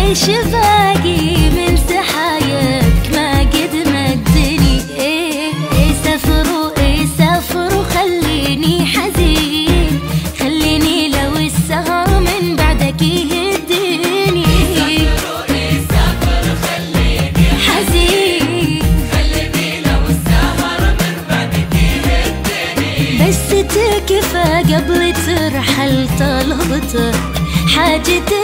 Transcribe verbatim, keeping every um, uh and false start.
ايش باقي من سحاياك ما قد مدني. ايه سافروا ايه سافروا خليني حزين، خليني لو السهر من بعدك يهديني. سافروا ايه سافروا خليني حزين، خليني لو السهر من بعدك يهديني. بس تكفى قبل ترحل طلبتك، حاجتك